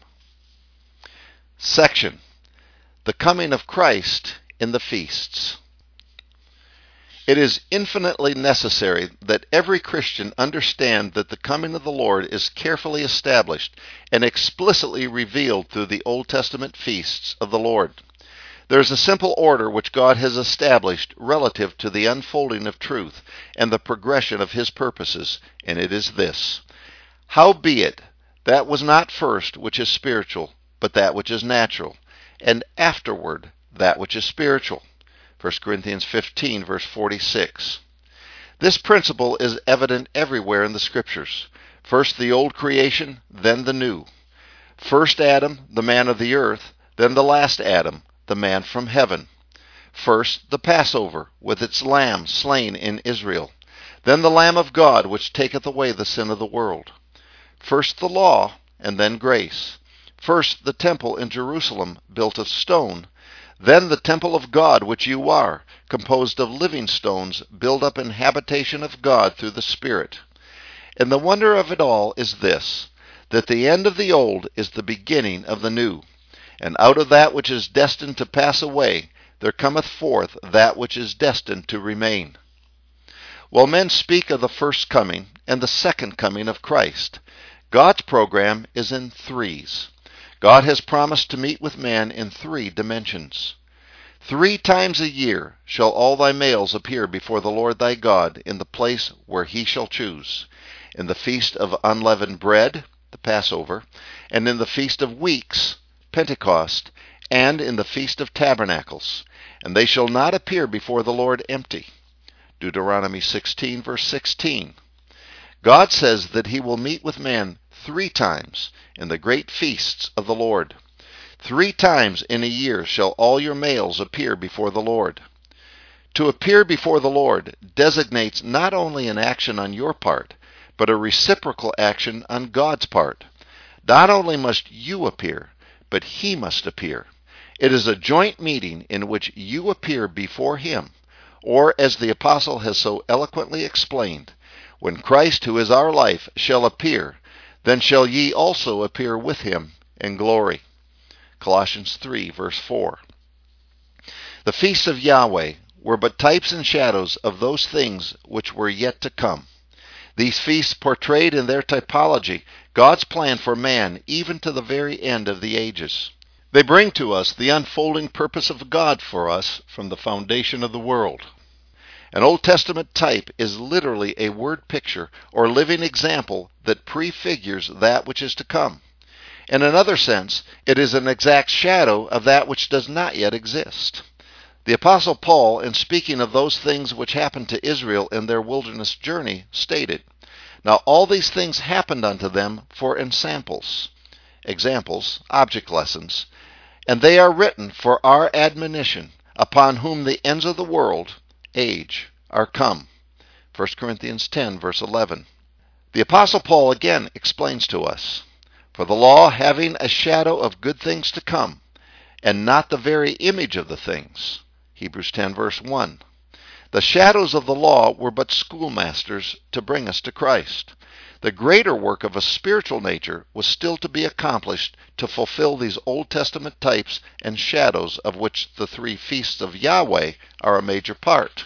Section: The Coming of Christ in the Feasts. It is infinitely necessary that every Christian understand that the coming of the Lord is carefully established and explicitly revealed through the Old Testament feasts of the Lord. There is a simple order which God has established relative to the unfolding of truth and the progression of his purposes, and it is this: Howbeit, that was not first which is spiritual, but that which is natural, and afterward that which is spiritual. First Corinthians fifteen, verse forty-six. This principle is evident everywhere in the Scriptures. First the old creation, then the new. First Adam, the man of the earth, then the last Adam, the man from heaven. First the Passover, with its lamb slain in Israel. Then the Lamb of God, which taketh away the sin of the world. First the law, and then grace. First the temple in Jerusalem, built of stone. Then the temple of God, which you are, composed of living stones, built up in habitation of God through the Spirit. And the wonder of it all is this, that the end of the old is the beginning of the new. And out of that which is destined to pass away, there cometh forth that which is destined to remain. While men speak of the first coming and the second coming of Christ, God's program is in threes. God has promised to meet with man in three dimensions. Three times a year shall all thy males appear before the Lord thy God in the place where he shall choose, in the feast of unleavened bread, the Passover, and in the feast of weeks, Pentecost, and in the feast of tabernacles, and they shall not appear before the Lord empty. Deuteronomy sixteen, verse sixteen. God says that he will meet with man three times in the great feasts of the Lord. Three times in a year shall all your males appear before the Lord. To appear before the Lord designates not only an action on your part, but a reciprocal action on God's part. Not only must you appear, but he must appear. It is a joint meeting in which you appear before him, or as the apostle has so eloquently explained, when Christ, who is our life, shall appear, then shall ye also appear with him in glory. Colossians three, verse four. The feasts of Yahweh were but types and shadows of those things which were yet to come. These feasts portrayed in their typology God's plan for man even to the very end of the ages. They bring to us the unfolding purpose of God for us from the foundation of the world. An Old Testament type is literally a word picture or living example that prefigures that which is to come. In another sense, it is an exact shadow of that which does not yet exist. The Apostle Paul, in speaking of those things which happened to Israel in their wilderness journey, stated, "Now all these things happened unto them for ensamples," examples, object lessons, "and they are written for our admonition, upon whom the ends of the world, age, are come." First Corinthians ten, verse eleven. The Apostle Paul again explains to us, "For the law, having a shadow of good things to come, and not the very image of the things." Hebrews ten, verse one. The shadows of the law were but schoolmasters to bring us to Christ. The greater work of a spiritual nature was still to be accomplished to fulfill these Old Testament types and shadows of which the three feasts of Yahweh are a major part.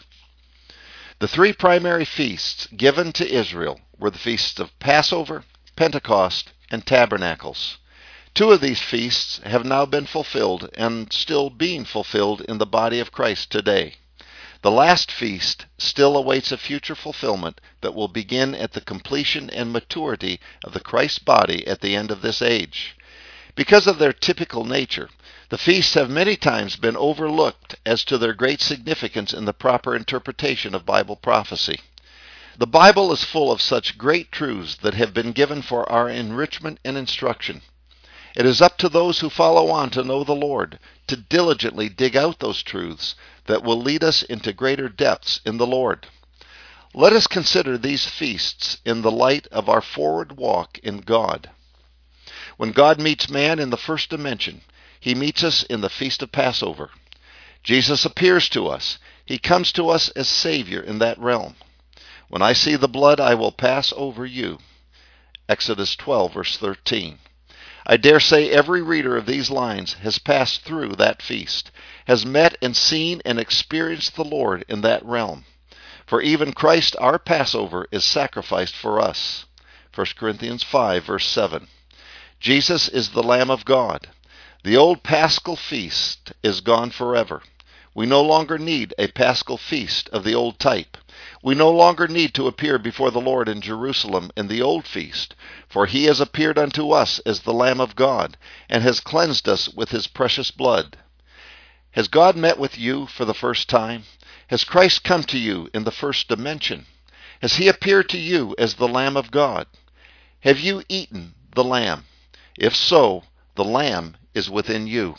The three primary feasts given to Israel were the feasts of Passover, Pentecost, and Tabernacles. Two of these feasts have now been fulfilled and still being fulfilled in the body of Christ today. The last feast still awaits a future fulfillment that will begin at the completion and maturity of the Christ body at the end of this age. Because of their typical nature, the feasts have many times been overlooked as to their great significance in the proper interpretation of Bible prophecy. The Bible is full of such great truths that have been given for our enrichment and instruction. It is up to those who follow on to know the Lord to diligently dig out those truths that will lead us into greater depths in the Lord. Let us consider these feasts in the light of our forward walk in God. When God meets man in the first dimension, he meets us in the Feast of Passover. Jesus appears to us. He comes to us as Savior in that realm. "When I see the blood, I will pass over you." Exodus twelve, verse thirteen. I dare say every reader of these lines has passed through that feast, has met and seen and experienced the Lord in that realm. For even Christ our Passover is sacrificed for us. First Corinthians five, verse seven. Jesus is the Lamb of God. The old Paschal feast is gone forever. We no longer need a Paschal feast of the old type. We no longer need to appear before the Lord in Jerusalem in the old feast, for he has appeared unto us as the Lamb of God, and has cleansed us with his precious blood. Has God met with you for the first time? Has Christ come to you in the first dimension? Has he appeared to you as the Lamb of God? Have you eaten the Lamb? If so, the Lamb is within you.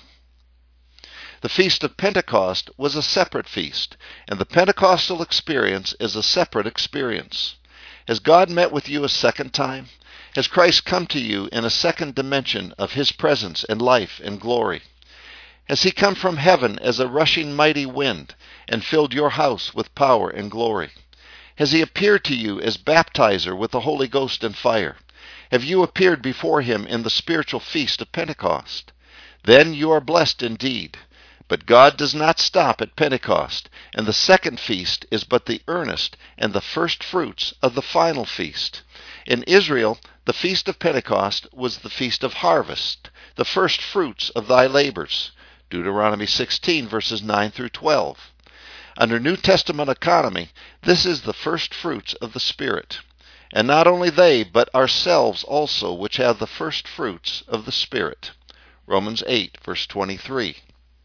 The Feast of Pentecost was a separate feast, and the Pentecostal experience is a separate experience. Has God met with you a second time? Has Christ come to you in a second dimension of his presence and life and glory? Has he come from heaven as a rushing mighty wind and filled your house with power and glory? Has he appeared to you as baptizer with the Holy Ghost and fire? Have you appeared before him in the spiritual feast of Pentecost? Then you are blessed indeed. But God does not stop at Pentecost, and the second feast is but the earnest and the first fruits of the final feast. In Israel, the feast of Pentecost was the feast of harvest, the first fruits of thy labors. Deuteronomy sixteen, verses nine through twelve. Under New Testament economy, this is the first fruits of the Spirit. And not only they, but ourselves also, which have the first fruits of the Spirit. Romans eight, verse twenty-three.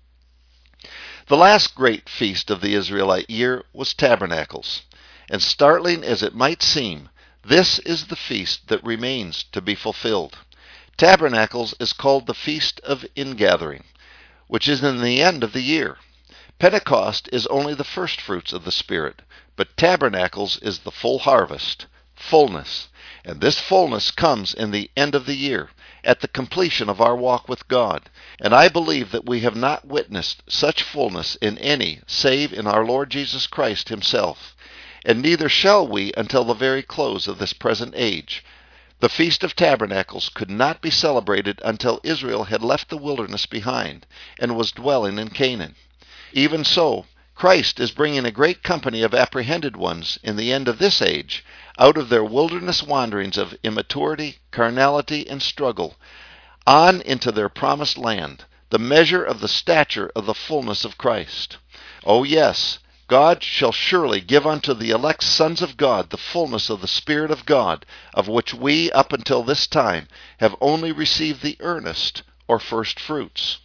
The last great feast of the Israelite year was Tabernacles. And startling as it might seem, this is the feast that remains to be fulfilled. Tabernacles is called the Feast of Ingathering, which is in the end of the year. Pentecost is only the first fruits of the Spirit, but Tabernacles is the full harvest, fullness. And this fullness comes in the end of the year, at the completion of our walk with God. And I believe that we have not witnessed such fullness in any save in our Lord Jesus Christ himself. And neither shall we until the very close of this present age. The Feast of Tabernacles could not be celebrated until Israel had left the wilderness behind and was dwelling in Canaan. Even so, Christ is bringing a great company of apprehended ones in the end of this age out of their wilderness wanderings of immaturity, carnality, and struggle, on into their promised land, the measure of the stature of the fullness of Christ. Oh yes, God shall surely give unto the elect sons of God the fullness of the Spirit of God, of which we, up until this time, have only received the earnest or first fruits.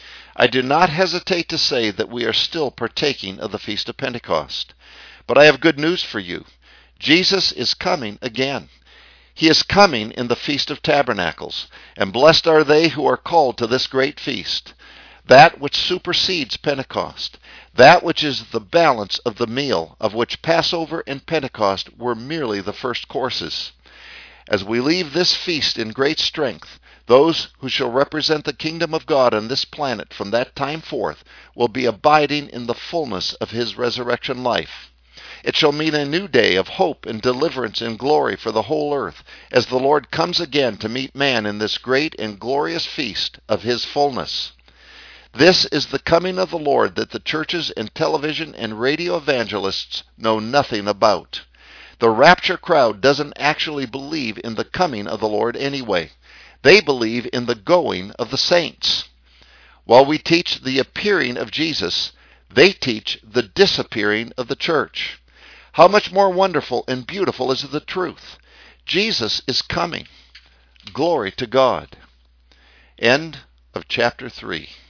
I do not hesitate to say that we are still partaking of the Feast of Pentecost. But I have good news for you. Jesus is coming again. He is coming in the Feast of Tabernacles, and blessed are they who are called to this great feast, that which supersedes Pentecost, that which is the balance of the meal, of which Passover and Pentecost were merely the first courses. As we leave this feast in great strength, those who shall represent the kingdom of God on this planet from that time forth will be abiding in the fullness of his resurrection life. It shall mean a new day of hope and deliverance and glory for the whole earth, as the Lord comes again to meet man in this great and glorious feast of his fullness. This is the coming of the Lord that the churches and television and radio evangelists know nothing about. The rapture crowd doesn't actually believe in the coming of the Lord anyway. They believe in the going of the saints. While we teach the appearing of Jesus, they teach the disappearing of the church. How much more wonderful and beautiful is the truth? Jesus is coming. Glory to God. End of chapter three.